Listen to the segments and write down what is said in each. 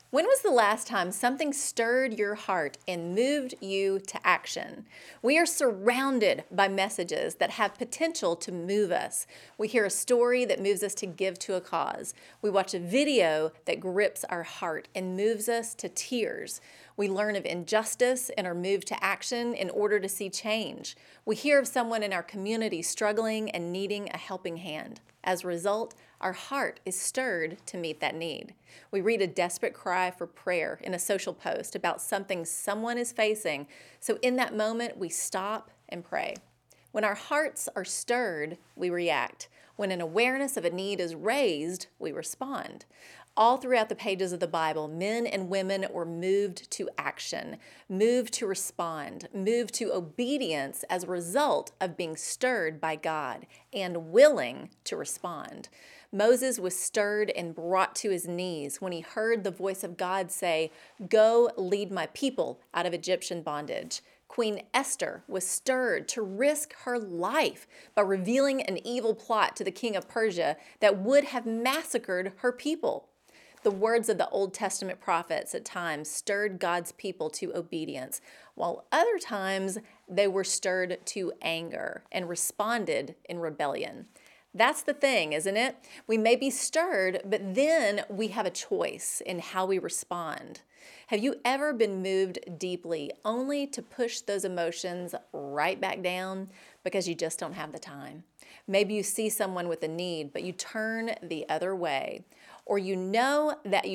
When was the last time something stirred your heart and moved you to action? We are surrounded by messages that have potential to move us. We hear a story that moves us to give to a cause. We watch a video that grips our heart and moves us to tears. We learn of injustice and are moved to action in order to see change. We hear of someone in our community struggling and needing a helping hand. As a result, our heart is stirred to meet that need. We read a desperate cry for prayer in a social post about something someone is facing, so in that moment, we stop and pray. When our hearts are stirred, we react. When an awareness of a need is raised, we respond. All throughout the pages of the Bible, men and women were moved to action, moved to respond, moved to obedience as a result of being stirred by God and willing to respond. Moses was stirred and brought to his knees when he heard the voice of God say, "Go lead my people out of Egyptian bondage." Queen Esther was stirred to risk her life by revealing an evil plot to the king of Persia that would have massacred her people. The words of the Old Testament prophets at times stirred God's people to obedience, while other times they were stirred to anger and responded in rebellion. That's the thing, isn't it? We may be stirred, but then we have a choice in how we respond. Have you ever been moved deeply only to push those emotions right back down because you just don't have the time? Maybe you see someone with a need, but you turn the other way. Or you know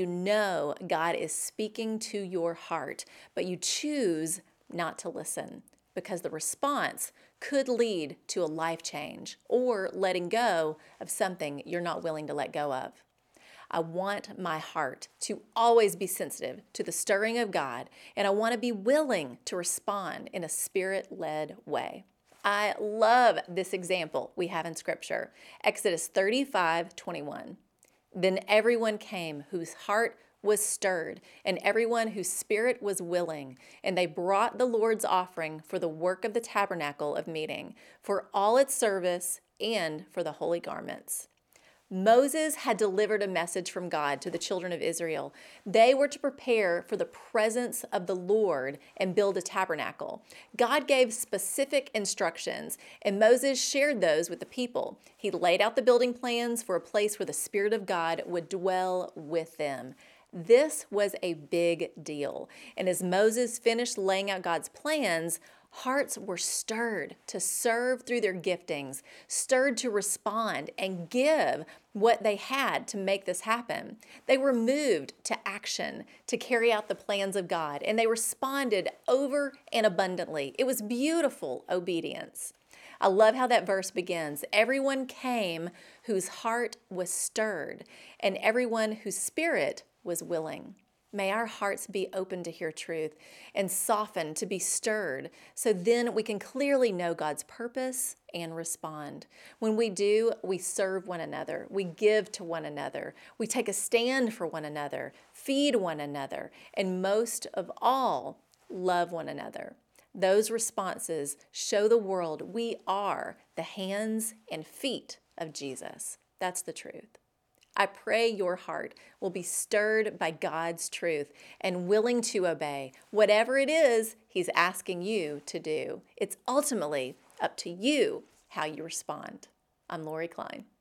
God is speaking to your heart, but you choose not to listen because the response could lead to a life change or letting go of something you're not willing to let go of. I want my heart to always be sensitive to the stirring of God, and I want to be willing to respond in a spirit-led way. I love this example we have in Scripture, Exodus 35:21. Then everyone came whose heart was stirred, and everyone whose spirit was willing, and they brought the Lord's offering for the work of the tabernacle of meeting, for all its service, and for the holy garments. Moses had delivered a message from God to the children of Israel. They were to prepare for the presence of the Lord and build a tabernacle. God gave specific instructions, and Moses shared those with the people. He laid out the building plans for a place where the Spirit of God would dwell with them. This was a big deal. And as Moses finished laying out God's plans, hearts were stirred to serve through their giftings, stirred to respond and give what they had to make this happen. They were moved to action to carry out the plans of God, and they responded over and abundantly. It was beautiful obedience. I love how that verse begins. Everyone came whose heart was stirred, and everyone whose spirit was willing. May our hearts be open to hear truth and softened to be stirred, so then we can clearly know God's purpose and respond. When we do, we serve one another, we give to one another, we take a stand for one another, feed one another, and most of all, love one another. Those responses show the world we are the hands and feet of Jesus. That's the truth. I pray your heart will be stirred by God's truth and willing to obey whatever it is He's asking you to do. It's ultimately up to you how you respond. I'm Lori Klein.